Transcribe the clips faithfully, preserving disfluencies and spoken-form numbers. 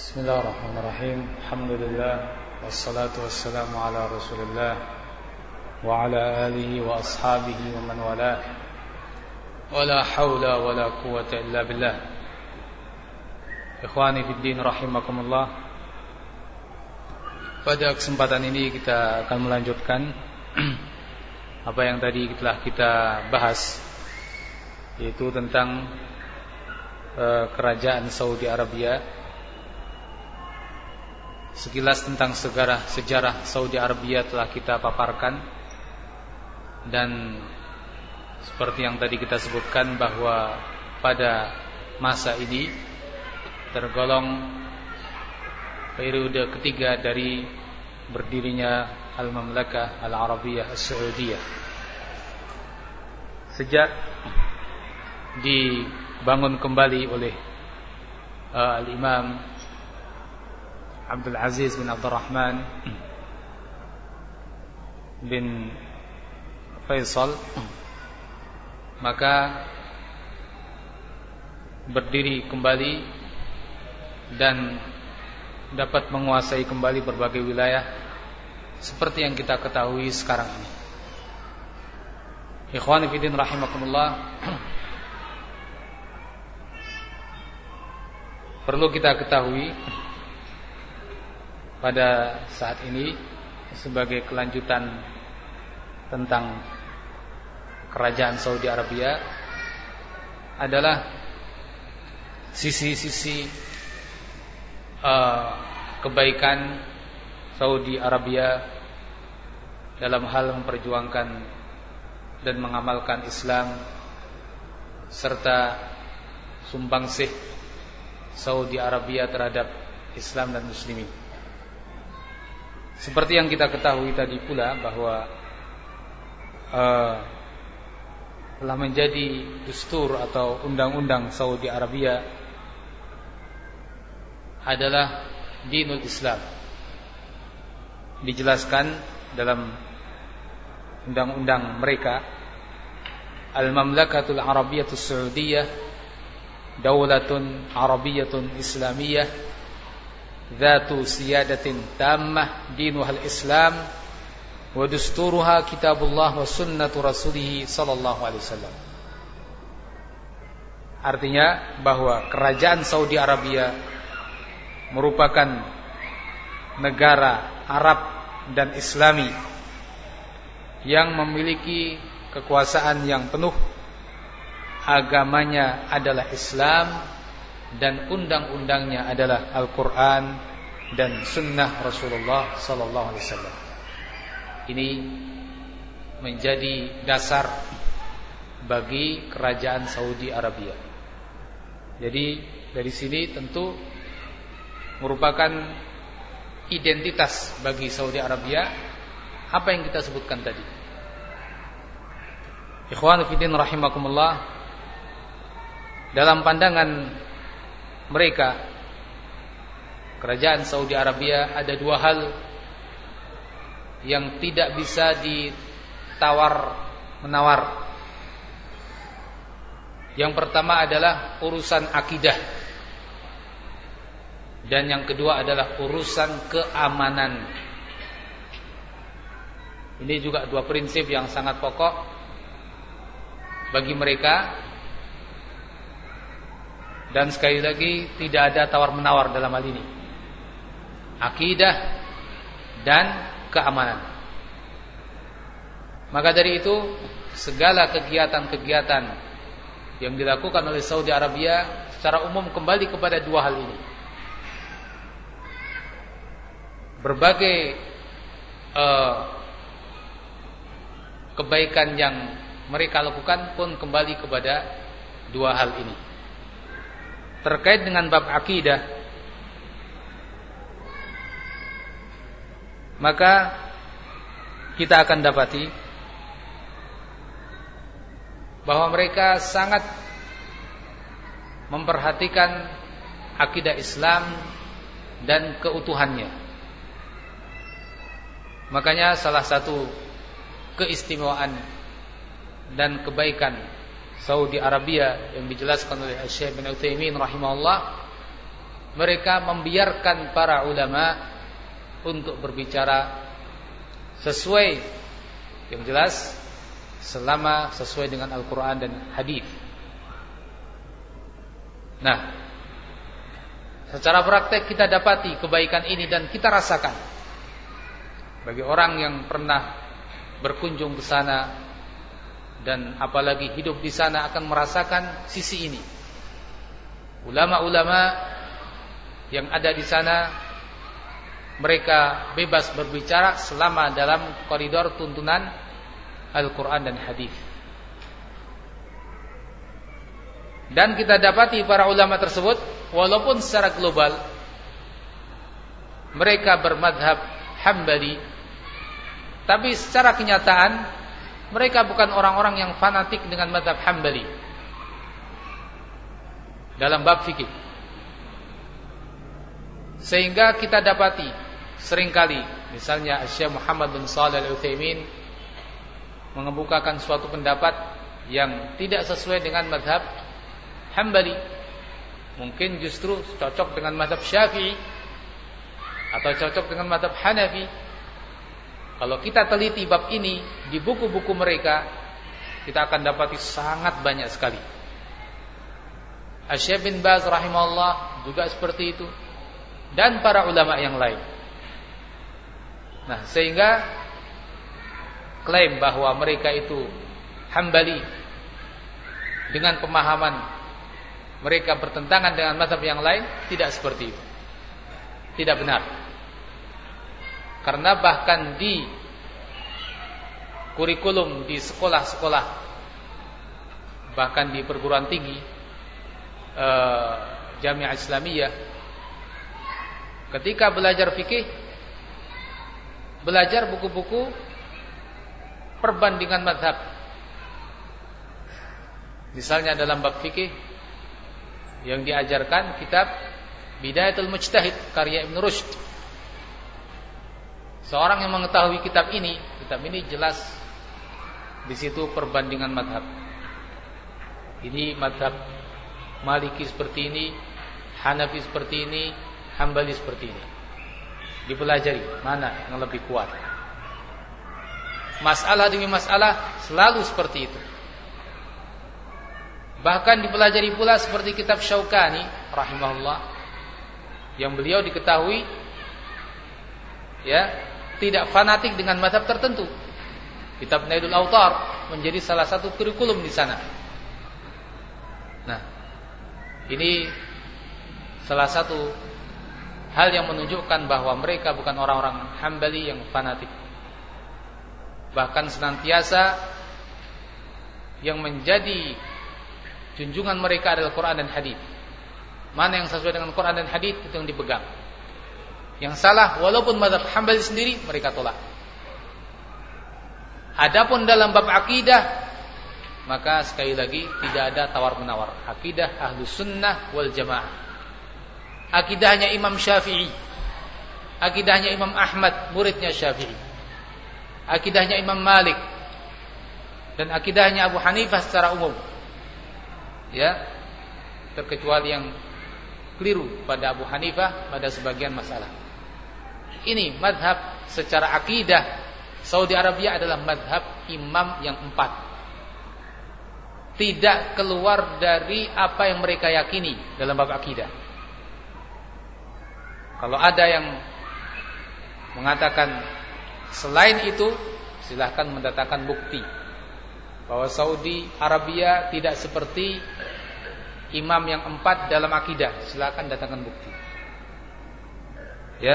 Bismillahirrahmanirrahim. Alhamdulillah wassalatu wassalamu ala Rasulillah wa ala alihi wa ashabihi wa man wala. Wala haula wala quwwata illa billah. Ikhwani fid din rahimakumullah. Pada kesempatan ini kita akan melanjutkan apa yang tadi telah kita bahas, yaitu tentang uh, kerajaan Saudi Arabia. Sekilas tentang sejarah sejarah Saudi Arabia telah kita paparkan, dan seperti yang tadi kita sebutkan bahwa pada masa ini tergolong periode ketiga dari berdirinya Al-Mamlakah Al-Arabiyah As-Saudiyah. Sejak dibangun kembali oleh uh, Al-Imam Abdul Aziz bin Abdurrahman bin Faisal, maka berdiri kembali dan dapat menguasai kembali berbagai wilayah seperti yang kita ketahui sekarang ini. Ikhwani fillah rahimakumullah, perlu kita ketahui pada saat ini sebagai kelanjutan tentang kerajaan Saudi Arabia adalah sisi-sisi uh, kebaikan Saudi Arabia dalam hal memperjuangkan dan mengamalkan Islam, serta sumbangsih Saudi Arabia terhadap Islam dan Muslimin. Seperti yang kita ketahui tadi pula bahwa uh, telah menjadi dustur atau undang-undang Saudi Arabia adalah dinul Islam. Dijelaskan dalam undang-undang mereka, Al-Mamlakatul Arabiyatus Saudiyah Daulatun Arabiyatun Islamiyah Dzatu siyadatin tammah dinuhal Islam wa dusturuha kitabullah wa sunnatu rasulih sallallahu alaihi wasallam. Artinya bahwa kerajaan Saudi Arabia merupakan negara Arab dan Islami yang memiliki kekuasaan yang penuh. Agamanya adalah Islam dan undang-undangnya adalah Al-Quran dan Sunnah Rasulullah Sallallahu Alaihi Wasallam. Ini menjadi dasar bagi kerajaan Saudi Arabia. Jadi dari sini tentu merupakan identitas bagi Saudi Arabia apa yang kita sebutkan tadi. Ikhwan fillah rahimakumullah, dalam pandangan mereka, kerajaan Saudi Arabia ada dua hal yang tidak bisa ditawar-menawar. Yang pertama adalah urusan akidah, dan yang kedua adalah urusan keamanan. Ini juga dua prinsip yang sangat pokok bagi mereka. Dan sekali lagi tidak ada tawar-menawar dalam hal ini. Akidah dan keamanan. Maka dari itu segala kegiatan-kegiatan yang dilakukan oleh Saudi Arabia secara umum kembali kepada dua hal ini. Berbagai uh, kebaikan yang mereka lakukan pun kembali kepada dua hal ini. Terkait dengan bab akidah, maka kita akan dapati bahwa mereka sangat memperhatikan akidah Islam dan keutuhannya. Makanya salah satu keistimewaan dan kebaikan Saudi Arabia yang dijelaskan oleh Syekh bin Utsaimin rahimahullah mereka membiarkan para ulama untuk berbicara sesuai, yang jelas selama sesuai dengan Al-Quran dan hadis. Nah, secara praktek kita dapati kebaikan ini dan kita rasakan. Bagi orang yang pernah berkunjung ke sana dan apalagi hidup di sana akan merasakan sisi ini. Ulama-ulama yang ada di sana, mereka bebas berbicara selama dalam koridor tuntunan Al-Quran dan hadis. Dan kita dapati para ulama tersebut, walaupun secara global mereka bermadhab Hambali, tapi secara kenyataan mereka bukan orang-orang yang fanatik dengan madhab Hambali dalam bab fikih. Sehingga kita dapati seringkali, misalnya Syekh Muhammad bin Shalih Al-Utsaimin mengemukakan suatu pendapat yang tidak sesuai dengan madhab Hambali, mungkin justru cocok dengan madhab Syafi'i atau cocok dengan madhab Hanafi. Kalau kita teliti bab ini di buku-buku mereka, kita akan dapati sangat banyak sekali. Syekh bin Baz rahimahullah juga seperti itu, dan para ulama yang lain. Nah, sehingga klaim bahwa mereka itu Hambali dengan pemahaman mereka bertentangan dengan mazhab yang lain, tidak seperti itu. Tidak benar. Karena bahkan di kurikulum di sekolah-sekolah, bahkan di perguruan tinggi eh, Jami'ah Islamiyah, ketika belajar fikih, belajar buku-buku perbandingan mazhab. Misalnya dalam bab fikih yang diajarkan kitab Bidayatul Mujtahid karya Ibn Rushd. Seorang yang mengetahui kitab ini, kitab ini jelas di situ perbandingan mazhab. Ini mazhab Maliki seperti ini, Hanafi seperti ini, Hambali seperti ini. Dipelajari mana yang lebih kuat. Masalah demi masalah selalu seperti itu. Bahkan dipelajari pula seperti kitab Syaukani rahimahullah, yang beliau diketahui ya tidak fanatik dengan mazhab tertentu. Kitab Nailul Autar menjadi salah satu kurikulum di sana. Nah, ini salah satu hal yang menunjukkan bahwa mereka bukan orang-orang Hambali yang fanatik. Bahkan senantiasa yang menjadi junjungan mereka adalah Quran dan hadis. Mana yang sesuai dengan Quran dan hadis itu yang dipegang. Yang salah walaupun mazhab Hambali sendiri mereka tolak. Adapun dalam bab akidah, maka sekali lagi tidak ada tawar-menawar. Akidah Ahlus Sunnah wal Jamaah. Akidahnya Imam Syafi'i, akidahnya Imam Ahmad, muridnya Syafi'i, akidahnya Imam Malik, dan akidahnya Abu Hanifah secara umum. Ya, terkecuali yang keliru pada Abu Hanifah pada sebagian masalah. Ini madhab secara akidah Saudi Arabia adalah madhab imam yang empat. Tidak keluar dari apa yang mereka yakini dalam bab akidah. Kalau ada yang mengatakan selain itu, silahkan mendatangkan bukti bahwa Saudi Arabia tidak seperti imam yang empat dalam akidah. Silakan datangkan bukti. Ya,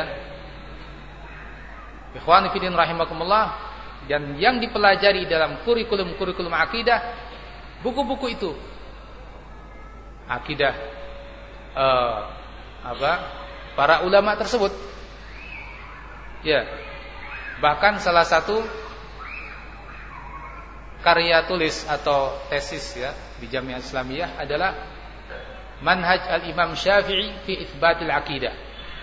ikhwan fillah rahimakumullah, dan yang dipelajari dalam kurikulum-kurikulum akidah, buku-buku itu akidah uh, apa para ulama tersebut. Ya, bahkan salah satu karya tulis atau tesis ya di Jami'ah Islamiyah adalah Manhaj al-Imam Syafi'i fi itsbatil aqidah.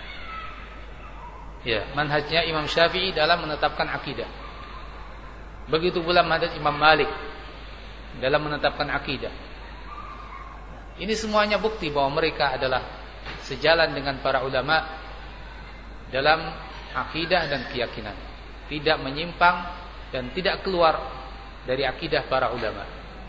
Ya, manhajnya Imam Syafi'i dalam menetapkan akidah. Begitu pula manhaj Imam Malik dalam menetapkan akidah. Ini semuanya bukti bahwa mereka adalah sejalan dengan para ulama dalam akidah dan keyakinan, tidak menyimpang dan tidak keluar dari akidah para ulama.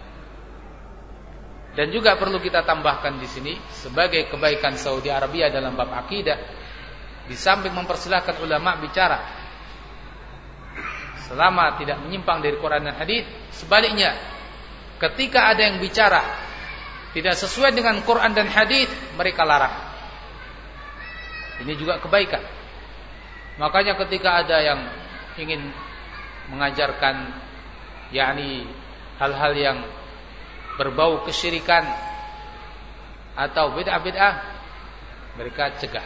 Dan juga perlu kita tambahkan di sini sebagai kebaikan Saudi Arabia dalam bab akidah, di samping mempersilahkan ulama bicara selama tidak menyimpang dari Quran dan hadis, sebaliknya ketika ada yang bicara tidak sesuai dengan Quran dan hadis, mereka larang. Ini juga kebaikan. Makanya ketika ada yang ingin mengajarkan yakni hal-hal yang berbau kesyirikan atau bid'ah-bid'ah, mereka cegah.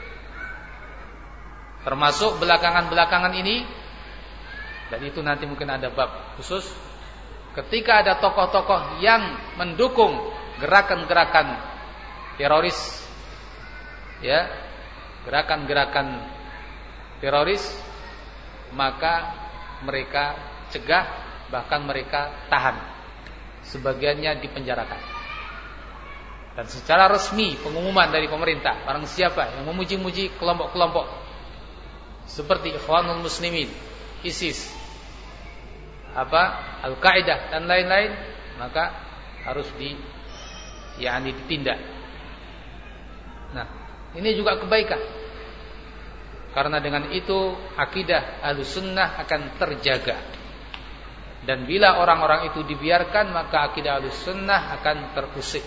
Termasuk belakangan-belakangan ini, dan itu nanti mungkin ada bab khusus, ketika ada tokoh-tokoh yang mendukung gerakan-gerakan teroris, ya, gerakan-gerakan teroris, maka mereka cegah, bahkan mereka tahan, sebagiannya dipenjarakan. Dan secara resmi pengumuman dari pemerintah, barang siapa yang memuji-muji kelompok-kelompok seperti Ikhwanul Muslimin, ISIS, apa Al-Qaeda dan lain-lain, maka harus di yakni ditindak. Nah, ini juga kebaikan. Karena dengan itu akidah Ahlussunnah akan terjaga. Dan bila orang-orang itu dibiarkan, maka akidah Ahlussunnah akan terusik.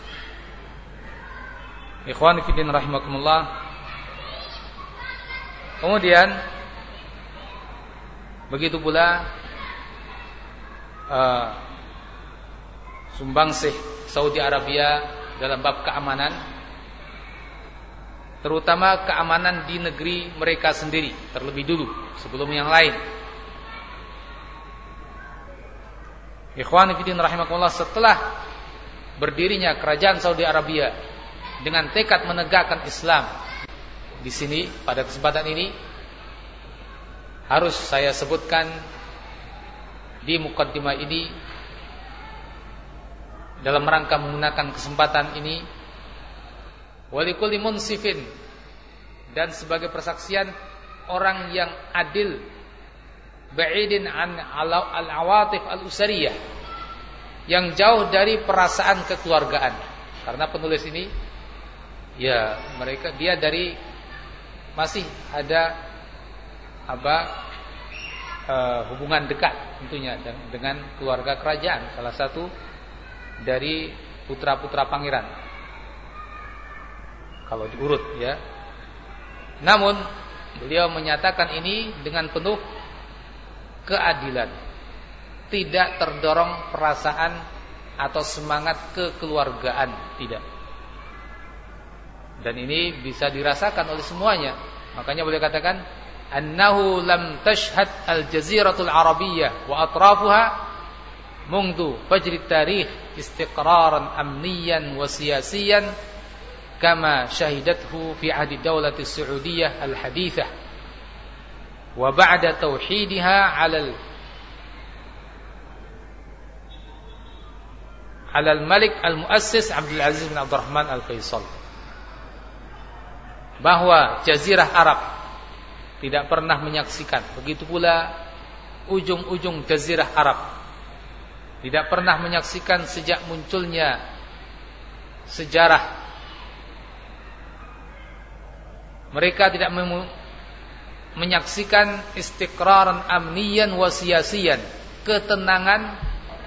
Ikhwan fillah rahimakumullah. Kemudian begitu pula uh, sumbangsih Saudi Arabia dalam bab keamanan, terutama keamanan di negeri mereka sendiri terlebih dulu sebelum yang lain. Ikhwan fillah rahimakumullah, setelah berdirinya kerajaan Saudi Arabia dengan tekad menegakkan Islam, di sini pada kesempatan ini harus saya sebutkan di mukaddimah ini dalam rangka menggunakan kesempatan ini, walikulli munsifin, dan sebagai persaksian orang yang adil, ba'idin an al-awatif al-usariyah, yang jauh dari perasaan kekeluargaan. Karena penulis ini, ya mereka dia dari masih ada apa uh, hubungan dekat tentunya dengan keluarga kerajaan, salah satu dari putra-putra pangeran kalau diurut, ya. Namun beliau menyatakan ini dengan penuh keadilan, tidak terdorong perasaan atau semangat kekeluargaan, tidak. Dan ini bisa dirasakan oleh semuanya. Makanya beliau katakan annahu lam tashhad al-jaziratul arabiyyah wa atrafuha mundu fajri tarikh istiqraran amniyan wa siyasiyan kama syahidathu fi ahdi dawlati Saudiyah al-hadithah wa ba'da tauhidiha 'alal 'alal malik al-muassis Abdul Aziz bin Abdurrahman al-Faisal, bahwa jazirah Arab tidak pernah menyaksikan, begitu pula ujung-ujung jazirah Arab tidak pernah menyaksikan sejak munculnya sejarah. Mereka tidak menyaksikan istiqraran amniyan wa siyasiyan, ketenangan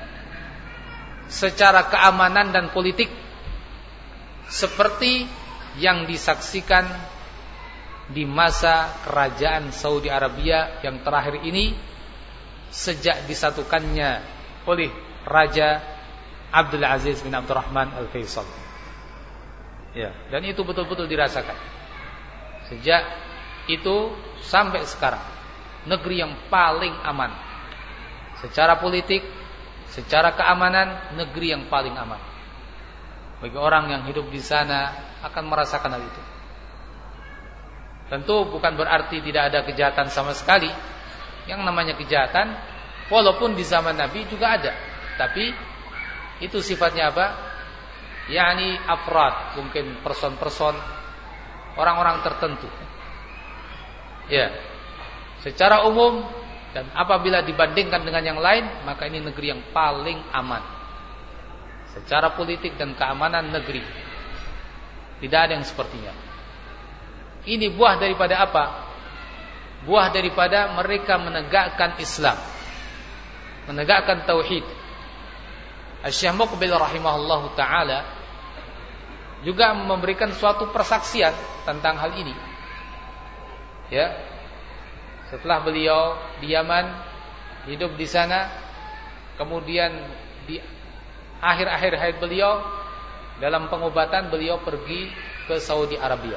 secara keamanan dan politik seperti yang disaksikan di masa kerajaan Saudi Arabia yang terakhir ini, sejak disatukannya oleh Raja Abdul Aziz bin Abdurrahman Al-Faisal. Ya, dan itu betul-betul dirasakan. Sejak itu sampai sekarang, negeri yang paling aman secara politik, secara keamanan, negeri yang paling aman. Bagi orang yang hidup di sana akan merasakan hal itu. Tentu bukan berarti tidak ada kejahatan sama sekali. Yang namanya kejahatan, walaupun di zaman Nabi juga ada, tapi itu sifatnya apa? yakni afrad, mungkin person-person, orang-orang tertentu. Ya, secara umum dan apabila dibandingkan dengan yang lain, maka ini negeri yang paling aman secara politik dan keamanan negeri. Tidak ada yang sepertinya. Ini buah daripada apa? Buah daripada mereka menegakkan Islam, menegakkan tauhid. Asy-Syaikh Muqbil rahimahullahu taala juga memberikan suatu persaksian tentang hal ini. Ya. Setelah beliau di Yaman, hidup di sana, kemudian di akhir-akhir hayat beliau dalam pengobatan beliau pergi ke Saudi Arabia.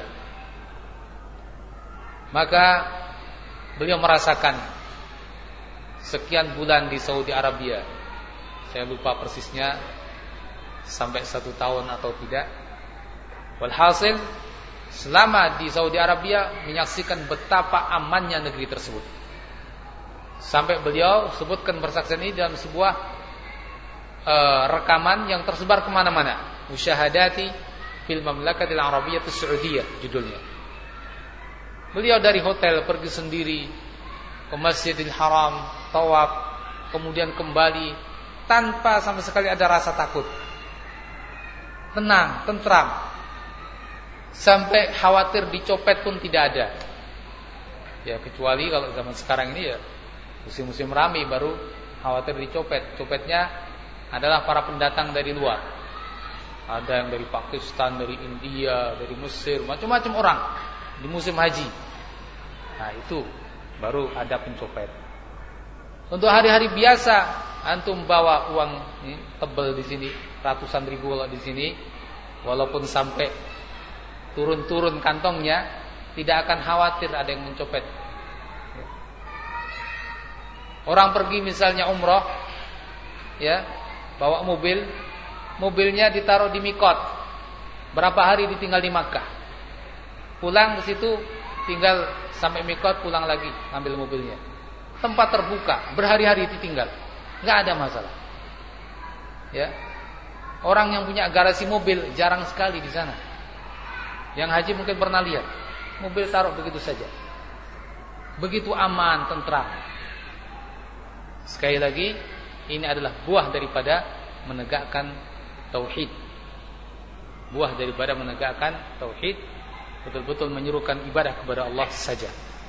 Maka beliau merasakan sekian bulan di Saudi Arabia. Saya lupa persisnya sampai satu tahun atau tidak. Walhasil selama di Saudi Arabia menyaksikan betapa amannya negeri tersebut. Sampai beliau sebutkan persaksian ini dalam sebuah uh, rekaman yang tersebar kemana-mana. Musyahadati fil Mamlakatil Arabiyatus Saudiyah judulnya. Beliau dari hotel pergi sendiri ke Masjidil Haram, tawaf, kemudian kembali tanpa sama sekali ada rasa takut. Tenang, tentram. Sampai khawatir dicopet pun tidak ada. Ya kecuali kalau zaman sekarang ini ya musim-musim ramai baru khawatir dicopet. Copetnya adalah para pendatang dari luar. Ada yang dari Pakistan, dari India, dari Mesir, macam-macam orang di musim haji. Nah itu baru ada pencopet. Untuk hari-hari biasa antum bawa uang ini, tebel di sini ratusan ribu kalau di sini, walaupun sampai turun-turun kantongnya tidak akan khawatir ada yang mencopet. Orang pergi misalnya umroh, ya bawa mobil, mobilnya ditaruh di mikot, berapa hari ditinggal di Makkah, pulang ke situ tinggal sampai mikot, pulang lagi ambil mobilnya. Tempat terbuka, berhari-hari ditinggal, nggak ada masalah. Ya, orang yang punya garasi mobil jarang sekali di sana. Yang haji mungkin pernah lihat, mobil taruh begitu saja, begitu aman, tentram. Sekali lagi, ini adalah buah daripada menegakkan tauhid. Buah daripada menegakkan tauhid, betul-betul menyerukan ibadah kepada Allah saja.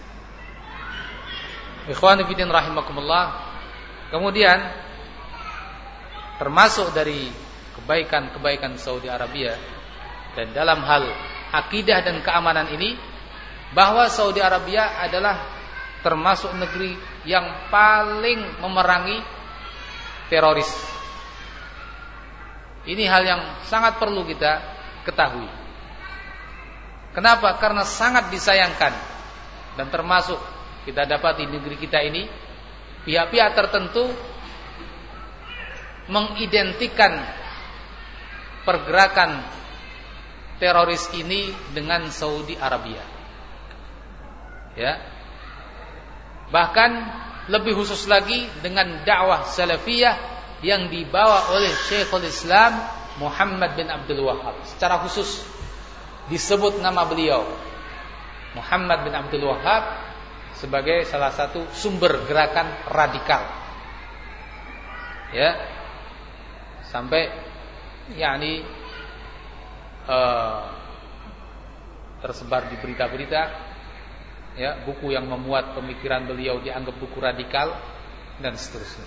Ikhwani fillah rahimakumullah. Kemudian termasuk dari kebaikan-kebaikan Saudi Arabia dan dalam hal akidah dan keamanan ini, bahwa Saudi Arabia adalah termasuk negeri yang paling memerangi teroris. Ini hal yang sangat perlu kita ketahui. Kenapa? Karena sangat disayangkan dan termasuk kita dapat di negeri kita ini pihak-pihak tertentu mengidentikan pergerakan teroris ini dengan Saudi Arabia. Ya. Bahkan lebih khusus lagi dengan dakwah salafiyah yang dibawa oleh Syekhul Islam Muhammad bin Abdul Wahhab. Secara khusus disebut nama beliau Muhammad bin Abdul Wahhab sebagai salah satu sumber gerakan radikal. Ya. Sampai yakni Uh, tersebar di berita-berita, ya, buku yang memuat pemikiran beliau dianggap buku radikal dan seterusnya.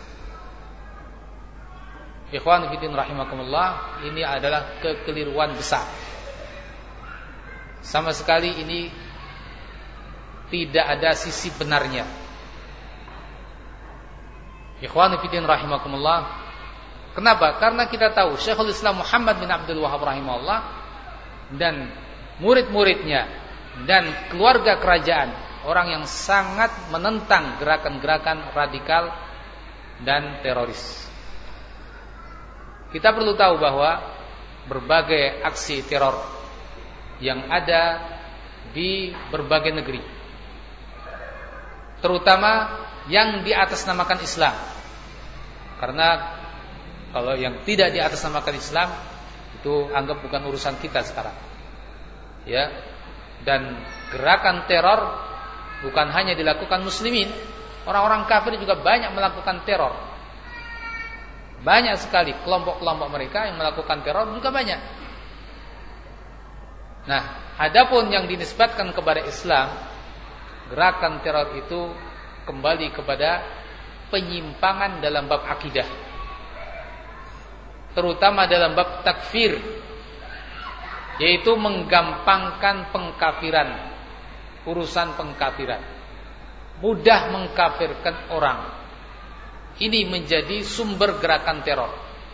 Ikhwan fillah rahimakumullah, ini adalah kekeliruan besar. Sama sekali ini tidak ada sisi benarnya. Ikhwan fillah rahimakumullah. Kenapa? Karena kita tahu Syekhul Islam Muhammad bin Abdul Wahhab rahimahullah dan murid-muridnya dan keluarga kerajaan, orang yang sangat menentang gerakan-gerakan radikal dan teroris. Kita perlu tahu bahwa berbagai aksi teror yang ada di berbagai negeri, terutama yang diatasnamakan Islam, karena kalau yang tidak diatasnamakan Islam Itu anggap bukan urusan kita sekarang. Ya. Dan gerakan teror bukan hanya dilakukan muslimin, orang-orang kafir juga banyak melakukan teror. Banyak sekali kelompok-kelompok mereka yang melakukan teror juga banyak. Nah, adapun yang dinisbatkan kepada Islam, gerakan teror itu kembali kepada penyimpangan dalam bab akidah, terutama dalam bab takfir, yaitu menggampangkan pengkafiran, urusan pengkafiran, mudah mengkafirkan orang. Ini menjadi sumber gerakan teror.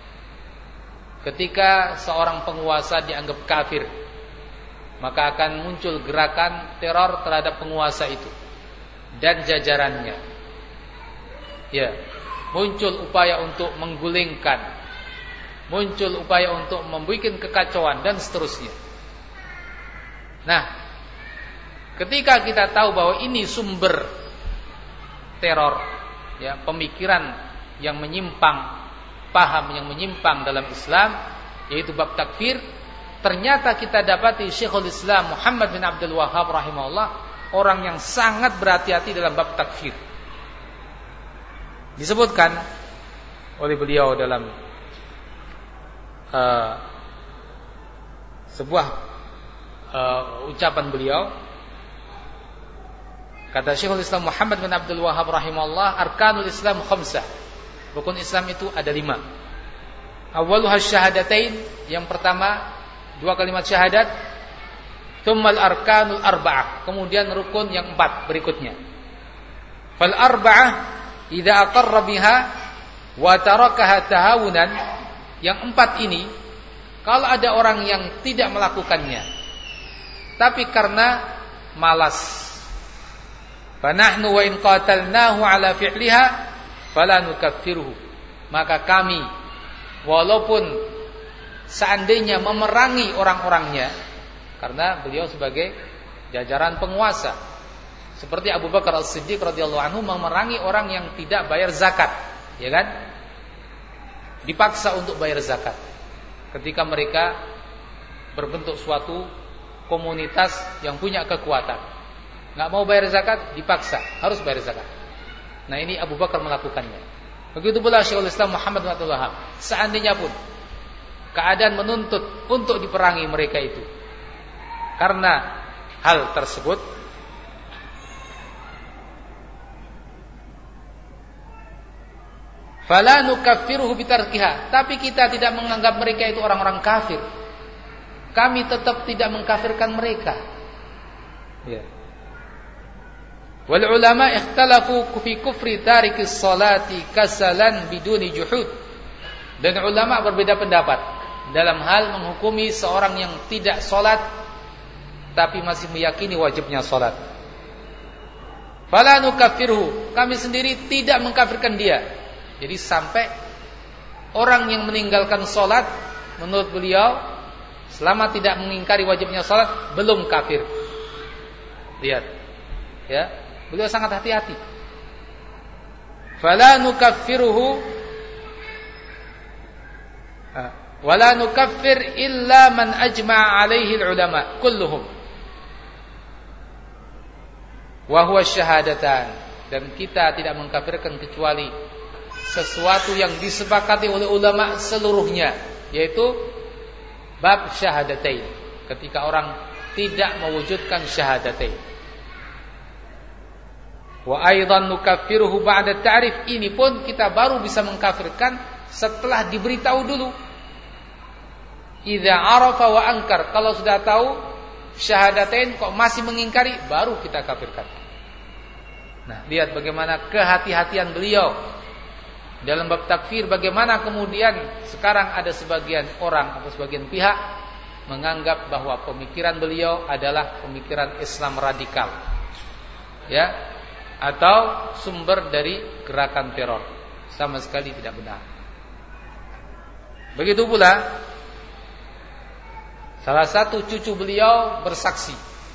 Ketika seorang penguasa dianggap kafir, maka akan muncul gerakan teror terhadap penguasa itu dan jajarannya. Ya, muncul upaya untuk menggulingkan, muncul upaya untuk membuat kekacauan dan seterusnya. Nah, ketika kita tahu bahwa ini sumber teror, ya, pemikiran yang menyimpang, paham yang menyimpang dalam Islam, yaitu bab takfir, ternyata kita dapati Syekhul Islam Muhammad bin Abdul Wahhab rahimahullah orang yang sangat berhati-hati dalam bab takfir. Disebutkan oleh beliau dalam uh, sebuah uh, ucapan beliau, kata Syekhul Islam Muhammad bin Abdul Wahhab rahimahullah, arkanul Islam khamsah. Rukun Islam itu ada lima. Awwaluha syahadatain, yang pertama dua kalimat syahadat. Tsummal arkanul arba'ah, kemudian rukun yang empat berikutnya. Fal arba'ah idza aqarra biha wa tarakaha tahawunan, yang empat ini kalau ada orang yang tidak melakukannya tapi karena malas, fa nahnu wa in qatalnahu ala fi'liha fala nukaffiruhu, maka kami walaupun seandainya memerangi orang-orangnya, karena beliau sebagai jajaran penguasa, seperti Abu Bakar As-Siddiq radhiyallahu anhu memerangi orang yang tidak bayar zakat, ya kan? Dipaksa untuk bayar zakat. Ketika mereka berbentuk suatu komunitas yang punya kekuatan, nggak mau bayar zakat, dipaksa harus bayar zakat. Nah, ini Abu Bakar melakukannya. Begitu pula Syekhul Islam Muhammad bin Abdul Wahhab. Seandainya pun keadaan menuntut untuk diperangi mereka itu, karena hal tersebut, fala nukaffiruhu bitarkiha, tapi kita tidak menganggap mereka itu orang-orang kafir. Kami tetap tidak mengkafirkan mereka. Ya. Wal ulama ikhtalafu fi kufri tarikis salati kasalan biduni juhud. Dan ulama berbeda pendapat dalam hal menghukumi seorang yang tidak sholat tapi masih meyakini wajibnya sholat. Fala nukaffiruhu, kami sendiri tidak mengkafirkan dia. Jadi sampai orang yang meninggalkan sholat, menurut beliau selama tidak mengingkari wajibnya sholat belum kafir. Lihat, ya, beliau sangat hati-hati. Fala nukaffiruhu wala nukaffir illa man ajma'a alaihi ulama kulluhum wa huwa syahadatan, dan kita tidak mengkafirkan kecuali sesuatu yang disepakati oleh ulama seluruhnya, yaitu bab syahadatain, ketika orang tidak mewujudkan syahadatain. Wa aidan nukaffiruhu ba'da ta'rif, ini pun kita baru bisa mengkafirkan setelah diberitahu dulu. Idza arafa wa ankar, kalau sudah tahu syahadatain kok masih mengingkari, baru kita kafirkan. Nah, lihat bagaimana kehati-hatian beliau dalam bab takfir. Bagaimana kemudian sekarang ada sebagian orang atau sebagian pihak menganggap bahwa pemikiran beliau adalah pemikiran Islam radikal, ya, atau sumber dari gerakan teror. Sama sekali tidak benar. Begitu pula salah satu cucu beliau bersaksi,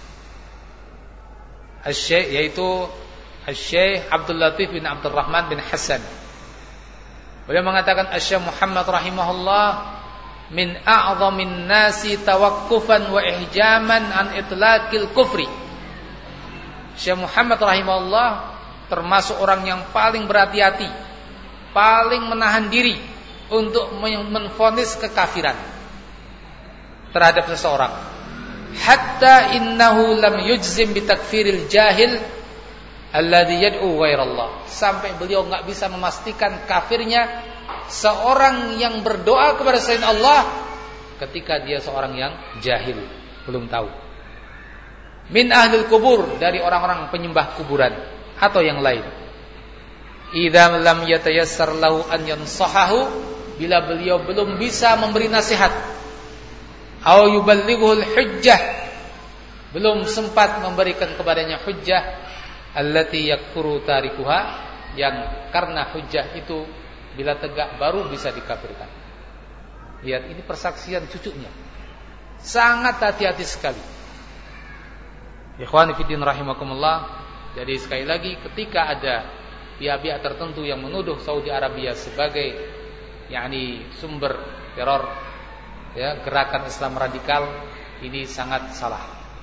Asy-Syaikh, yaitu Asy-Syaikh Abdul Latif bin Abdul Rahman bin Hasan. Beliau mengatakan, Asy-Syaikh Muhammad rahimahullah min a'zamin nasi tawaqqufan wa ihjaman an itlaqil kufri. Syekh Muhammad rahimahullah termasuk orang yang paling berhati-hati, paling menahan diri untuk menvonis kekafiran terhadap seseorang. Hatta innahu lam yujzim bitakfiril jahil alladhi yad'u ghairallah. Sampai beliau enggak bisa memastikan kafirnya seorang yang berdoa kepada selain Allah ketika dia seorang yang jahil, belum tahu. Min ahlul kubur, dari orang-orang penyembah kuburan atau yang lain. Idza lam yatayassar lahu an yansahahu, bila beliau belum bisa memberi nasihat, aw yuballighuhul hujjah, belum sempat memberikan kepadanya hujjah, allati yakfuru tarikuha, yang karena hujjah itu bila tegak baru bisa dikafirkan. Lihat, ini persaksian cucunya. Sangat hati-hati sekali. Ikhwani fiddin rahimakumullah. Jadi sekali lagi, ketika ada pihak-pihak tertentu yang menuduh Saudi Arabia sebagai yakni sumber teror, ya, gerakan Islam radikal, ini sangat salah.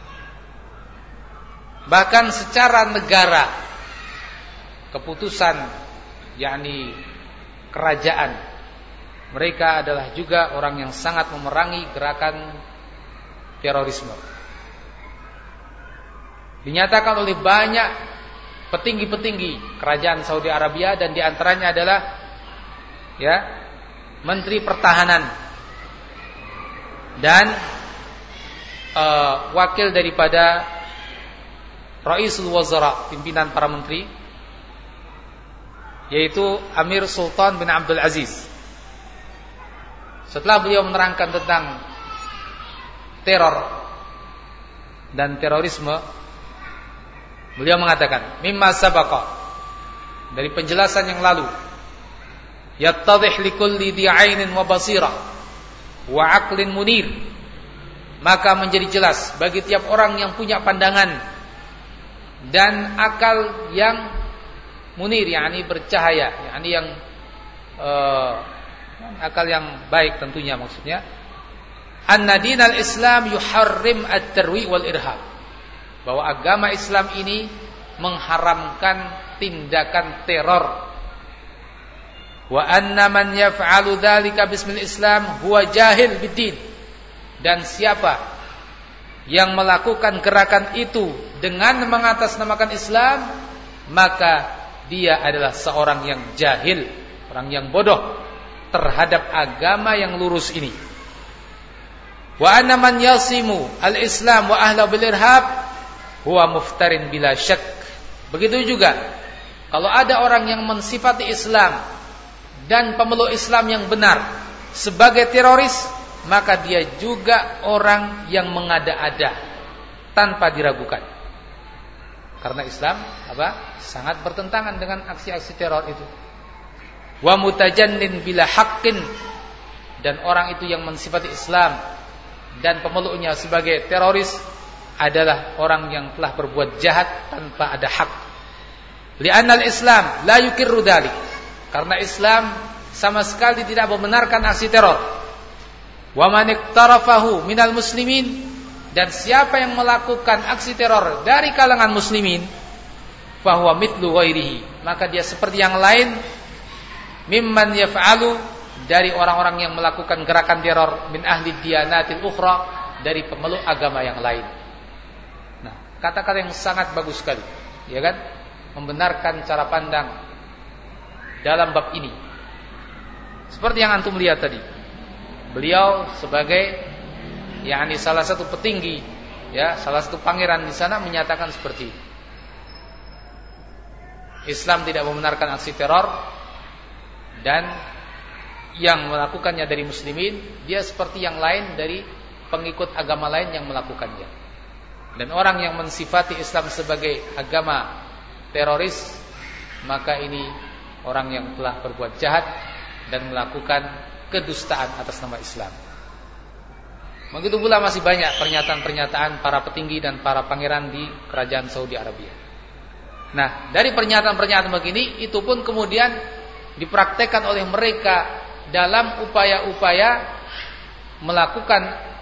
Bahkan secara negara, keputusan yakni kerajaan, mereka adalah juga orang yang sangat memerangi gerakan terorisme. Dinyatakan oleh banyak petinggi-petinggi kerajaan Saudi Arabia, dan diantaranya adalah ya Menteri Pertahanan dan uh, wakil daripada Raisul Wazara, pimpinan para menteri, yaitu Amir Sultan bin Abdul Aziz. Setelah beliau menerangkan tentang teror dan terorisme, beliau mengatakan, mimma sabaqa, dari penjelasan yang lalu, yattadhih likulli dhi 'ainin wa basirah wa 'aqlin munir, maka menjadi jelas bagi tiap orang yang punya pandangan dan akal yang munir, yakni bercahaya, yakni yang uh, akal yang baik tentunya maksudnya, anna dinal Islam yuharrim at-tarwi wal irhab, bahwa agama Islam ini mengharamkan tindakan teror. Wa anna man yaf'alu dzalika bismil Islam huwa jahil biddin, dan siapa yang melakukan gerakan itu dengan mengatasnamakan Islam, maka dia adalah seorang yang jahil, orang yang bodoh terhadap agama yang lurus ini. Wa anna man yasimu al-Islam wa ahla bil irhab huwa muftarin bila syak. Begitu juga kalau ada orang yang mensifati Islam dan pemeluk Islam yang benar sebagai teroris, maka dia juga orang yang mengada-ada tanpa diragukan. Karena Islam apa? Sangat bertentangan dengan aksi-aksi teror itu. Wa mutajannin bila haqqin, dan orang itu yang mensifati Islam dan pemeluknya sebagai teroris adalah orang yang telah berbuat jahat tanpa ada hak. Li'anna al-Islam la yukirru dzalik, karena Islam sama sekali tidak membenarkan aksi teror. Wa man iqtarafahu minal muslimin, dan siapa yang melakukan aksi teror dari kalangan muslimin, fahuwa mithlu ghairihi, maka dia seperti yang lain, mimman yaf'alu, dari orang-orang yang melakukan gerakan teror, min ahli diyanatil ukhra, dari pemeluk agama yang lain. Nah, kata-kata yang sangat bagus sekali, ya kan? Membenarkan cara pandang dalam bab ini. Seperti yang antum lihat tadi, beliau sebagai yakni salah satu petinggi, ya, salah satu pangeran di sana menyatakan seperti ini. Islam tidak membenarkan aksi teror, dan yang melakukannya dari muslimin, dia seperti yang lain dari pengikut agama lain yang melakukannya. Dan orang yang mensifati Islam sebagai agama teroris, maka ini orang yang telah berbuat jahat dan melakukan kedustaan atas nama Islam. Begitu pula masih banyak pernyataan-pernyataan para petinggi dan para pangeran di kerajaan Saudi Arabia. Nah, dari pernyataan-pernyataan begini, itu pun kemudian dipraktekkan oleh mereka dalam upaya-upaya melakukan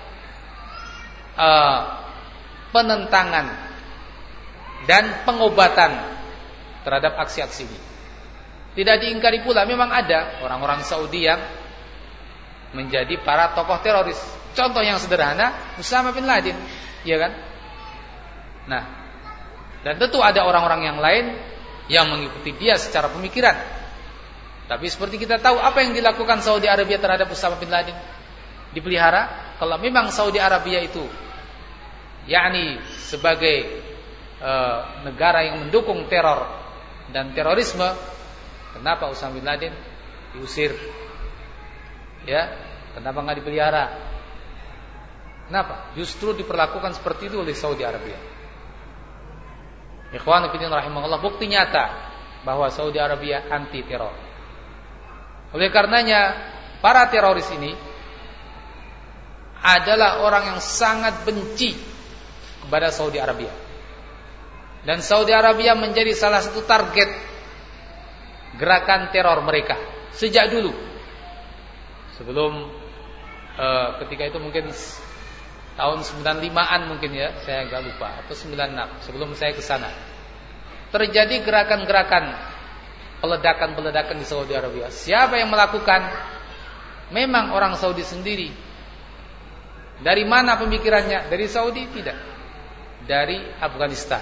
uh, penentangan dan pengobatan terhadap aksi-aksi ini. Tidak diingkari pula, memang ada orang-orang Saudi yang menjadi para tokoh teroris. Contoh yang sederhana, Usama bin Laden, ya kan? Nah, dan tentu ada orang-orang yang lain yang mengikuti dia secara pemikiran. Tapi seperti kita tahu, apa yang dilakukan Saudi Arabia terhadap Usama bin Laden? Dipelihara. Kalau memang Saudi Arabia itu yakni sebagai e, negara yang mendukung teror dan terorisme, kenapa Usama bin Laden diusir? Ya, kenapa nggak dipelihara? Kenapa? Justru diperlakukan seperti itu oleh Saudi Arabia. Ikhwan fillah rahimahullah, bukti nyata bahwa Saudi Arabia anti teror. Oleh karenanya, para teroris ini adalah orang yang sangat benci kepada Saudi Arabia. Dan Saudi Arabia menjadi salah satu target gerakan teror mereka sejak dulu. Sebelum uh, ketika itu mungkin tahun sembilan puluh limaan mungkin ya, saya agak lupa, atau sembilan puluh enam, sebelum saya ke sana. Terjadi gerakan-gerakan peledakan-peledakan di Saudi Arabia. Siapa yang melakukan? Memang orang Saudi sendiri. Dari mana pemikirannya? Dari Saudi? Tidak. Dari Afghanistan.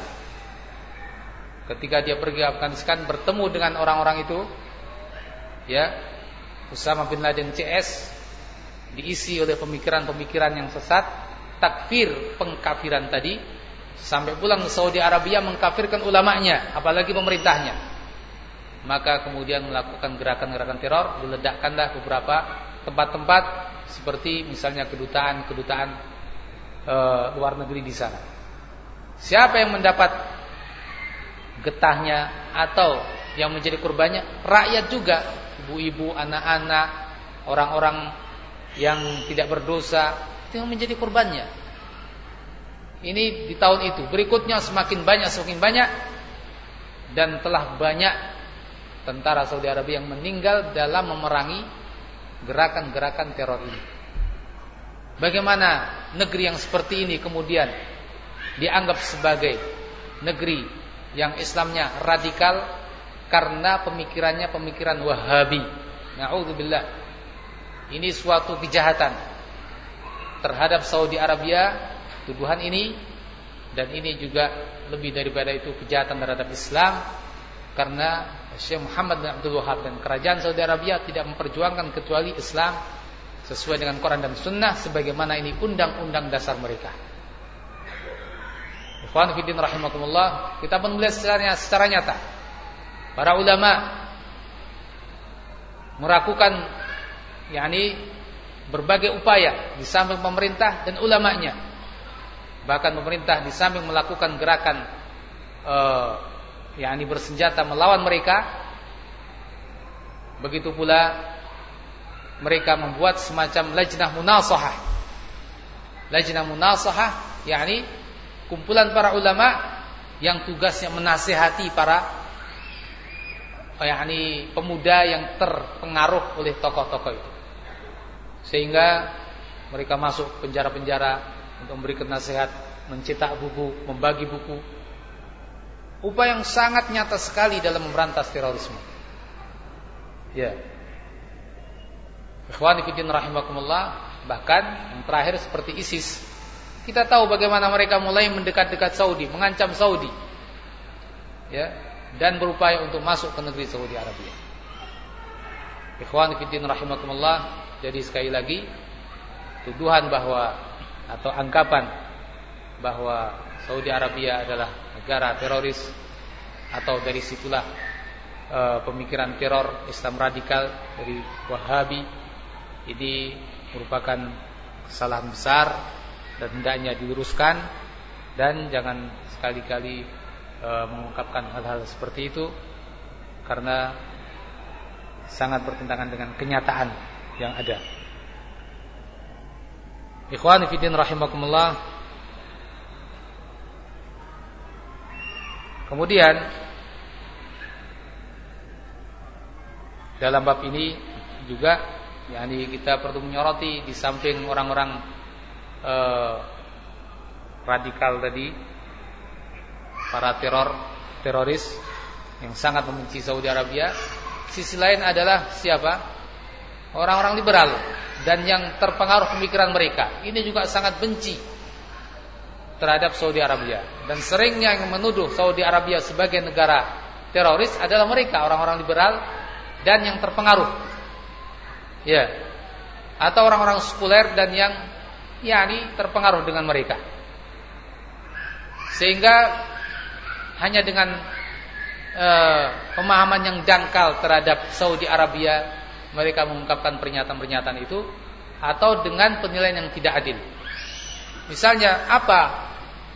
Ketika dia pergi ke Afghanistan bertemu dengan orang-orang itu, ya, Usama bin Laden C S diisi oleh pemikiran-pemikiran yang sesat, takfir, pengkafiran tadi, sampai pulang ke Saudi Arabia mengkafirkan ulamanya, apalagi pemerintahnya. Maka kemudian melakukan gerakan-gerakan teror, diledakkanlah beberapa tempat-tempat seperti misalnya kedutaan-kedutaan e, luar negeri di sana. Siapa yang mendapat getahnya atau yang menjadi korbannya? Rakyat juga, ibu-ibu, anak-anak, orang-orang yang tidak berdosa, itu yang menjadi korbannya. Ini di tahun itu. Berikutnya semakin banyak, semakin banyak, dan telah banyak tentara Saudi Arabia yang meninggal dalam memerangi gerakan-gerakan teror ini. Bagaimana negeri yang seperti ini kemudian dianggap sebagai negeri yang Islamnya radikal karena pemikirannya pemikiran Wahabi. Na'udzubillah. Ini suatu kejahatan terhadap Saudi Arabia, tuduhan ini, dan ini juga lebih daripada itu kejahatan terhadap Islam, karena Syekh Muhammad bin Abdul Wahhab dan kerajaan Saudi Arabia tidak memperjuangkan kecuali Islam sesuai dengan Quran dan Sunnah, sebagaimana ini undang-undang dasar mereka. Ikhwan fillah rahimakumullah, kita pun melihat secara, secara nyata para ulama melakukan yakni berbagai upaya di samping pemerintah dan ulamanya. Bahkan pemerintah di samping melakukan gerakan uh, yakni bersenjata melawan mereka, begitu pula mereka membuat semacam lajnah munasahah. Lajnah munasahah yakni kumpulan para ulama yang tugasnya menasihati para yakni pemuda yang terpengaruh oleh tokoh-tokoh itu, sehingga mereka masuk penjara-penjara untuk memberikan nasihat, mencetak buku, membagi buku. Upaya yang sangat nyata sekali dalam memberantas terorisme. Ya. Ikhwani fillah rahimakumullah, bahkan yang terakhir seperti ISIS. Kita tahu bagaimana mereka mulai mendekat-dekat Saudi, mengancam Saudi. Ya, dan berupaya untuk masuk ke negeri Saudi Arabia. Ikhwani fillah rahimakumullah, jadi sekali lagi tuduhan bahwa atau anggapan bahwa Saudi Arabia adalah negara teroris, atau dari situlah e, pemikiran teror Islam radikal dari Wahabi, ini merupakan kesalahan besar dan hendaknya diluruskan, dan jangan sekali-kali e, mengungkapkan hal-hal seperti itu karena sangat bertentangan dengan kenyataan yang ada. Ikhwani fillah rahimakumullah. Kemudian dalam bab ini juga yakni kita perlu menyoroti di samping orang-orang eh, radikal tadi, para teror teroris yang sangat membenci Saudi Arabia. Sisi lain adalah siapa? Orang-orang liberal dan yang terpengaruh pemikiran mereka. Ini juga sangat benci terhadap Saudi Arabia, dan seringnya yang menuduh Saudi Arabia sebagai negara teroris adalah mereka, orang-orang liberal dan yang terpengaruh, ya, atau orang-orang sekuler dan yang yakni terpengaruh dengan mereka. Sehingga hanya dengan uh, pemahaman yang dangkal terhadap Saudi Arabia mereka mengungkapkan pernyataan-pernyataan itu, atau dengan penilaian yang tidak adil. Misalnya apa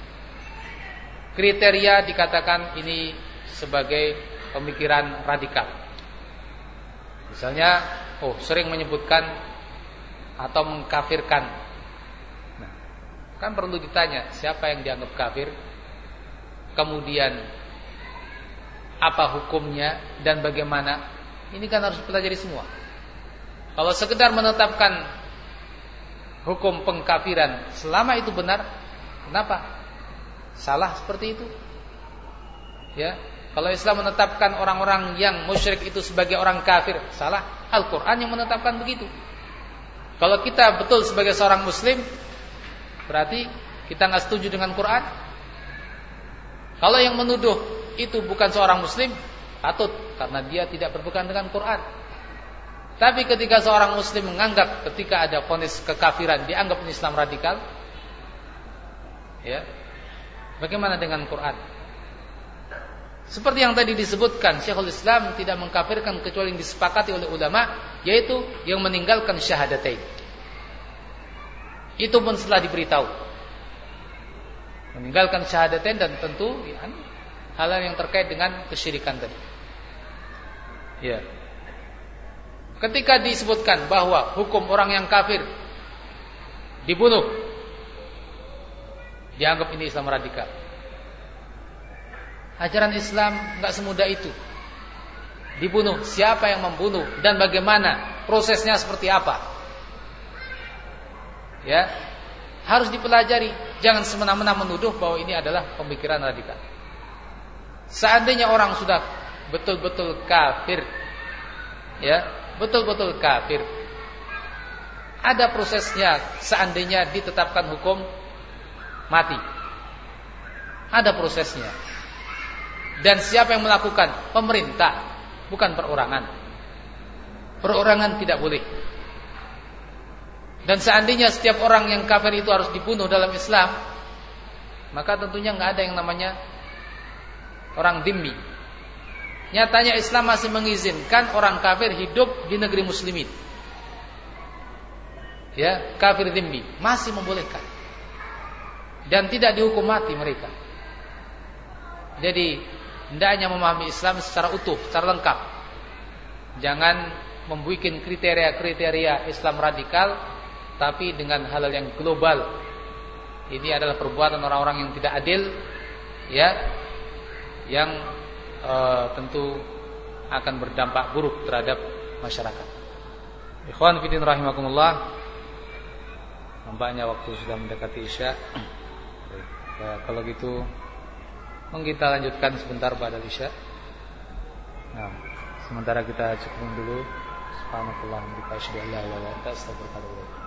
kriteria dikatakan ini sebagai pemikiran radikal? Misalnya, oh sering menyebutkan atau mengkafirkan. Nah, kan perlu ditanya siapa yang dianggap kafir, kemudian apa hukumnya dan bagaimana. Ini kan harus dipelajari semua. Kalau sekedar menetapkan hukum pengkafiran, selama itu benar, kenapa salah seperti itu? Ya, kalau Islam menetapkan orang-orang yang musyrik itu sebagai orang kafir, salah. Al-Quran yang menetapkan begitu. Kalau kita betul sebagai seorang Muslim, berarti kita nggak setuju dengan Quran. Kalau yang menuduh itu bukan seorang Muslim, patut, karena dia tidak berpegang dengan Quran. Tapi ketika seorang Muslim menganggap ketika ada vonis kekafiran dianggap Islam radikal, ya, bagaimana dengan Quran? Seperti yang tadi disebutkan, Syekhul Islam tidak mengkafirkan kecuali yang disepakati oleh ulama, yaitu yang meninggalkan syahadatain. Itu pun setelah diberitahu. Meninggalkan syahadatain dan tentu ya, hal-hal yang terkait dengan kesyirikan tadi. Ya. Ketika disebutkan bahwa hukum orang yang kafir dibunuh, dianggap ini Islam radikal. Ajaran Islam enggak semudah itu. Dibunuh, siapa yang membunuh dan bagaimana, prosesnya seperti apa? Ya, harus dipelajari. Jangan semena-mena menuduh bahwa ini adalah pemikiran radikal. Seandainya orang sudah betul-betul kafir, ya, betul-betul kafir, ada prosesnya. Seandainya ditetapkan hukum mati, ada prosesnya. Dan siapa yang melakukan? Pemerintah, bukan perorangan. Perorangan tidak boleh. Dan seandainya setiap orang yang kafir itu harus dibunuh dalam Islam, maka tentunya nggak ada yang namanya orang dhimmi. Nyatanya Islam masih mengizinkan orang kafir hidup di negeri muslimin. Ya, kafir dhimmi masih membolehkan. Dan tidak dihukum mati mereka. Jadi, hendaknya memahami Islam secara utuh, secara lengkap. Jangan membuat kriteria-kriteria Islam radikal, tapi dengan hal-hal yang global. Ini adalah perbuatan orang-orang yang tidak adil, ya, yang Uh, tentu akan berdampak buruk terhadap masyarakat. Ikhwan fillah rahimakumullah, nampaknya waktu sudah mendekati Isya. Ya, kalau gitu mungkin kita lanjutkan sebentar pada Isya. Nah, sementara kita cukup dulu. Subhanallah wa bihamdihi, asyhadu an la ilaha illa anta, astaghfiruka wa atubu ilaik.